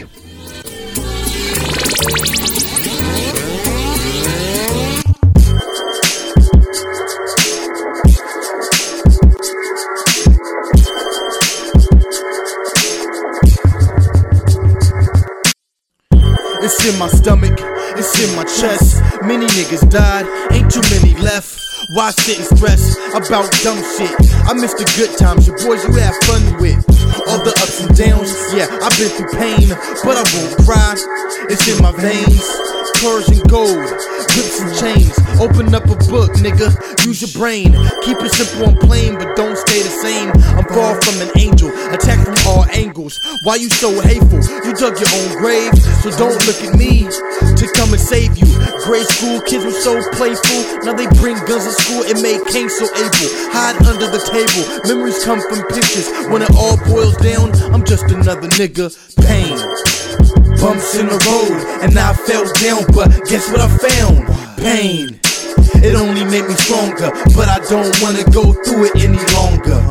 It's in my stomach, it's in my chest. Many niggas died, ain't too many left. Why sit and stress about dumb shit? I miss the good times, your boys you have fun with. All the ups and downs, yeah, I've been through pain, but I won't cry. It's in my veins, Persian gold, whips and chains. Open up a book, nigga, use your brain. Keep it simple and plain, but don't stay the same. I'm far from an angel, attacked from all angles. Why you so hateful? You dug your own grave, so don't look at me to come and save you. Grade school kids were so playful, now they bring guns to school and make Kane so able. Hide under the table, memories come from pictures. When it all boils down, I'm just another nigga. Pain, bumps in the road, and I fell down, but guess what I found? Pain. It only made me stronger, but I don't wanna go through it any longer.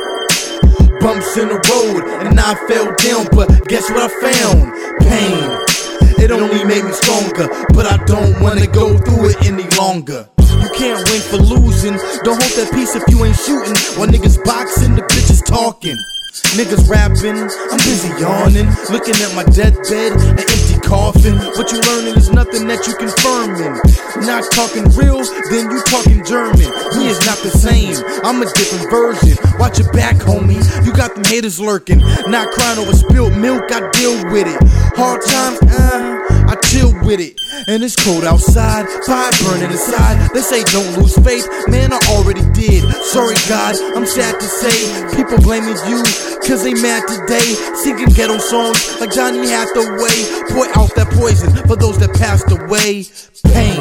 Bumps in the road, and I fell down, but guess what I found? Pain. It only made me stronger, but I don't wanna go through it any longer. You can't win for losing, don't hold that piece if you ain't shooting. While niggas boxing, the bitches talking. Niggas rapping, I'm busy yawning, looking at my deathbed, an empty coffin. What you learning is nothing that you confirming. Not talking real, then you talking German. Me is not the same, I'm a different version. Watch your back, homie, you got them haters lurking. Not crying over spilled milk, I deal with it. Hard times, I chill with it. And it's cold outside, fire burning inside. They say don't lose faith, man I already did. Sorry God, I'm sad to say, people blaming you cause they mad today. Singing ghetto songs like Johnny Hathaway. Pour out that poison for those that passed away. Pain.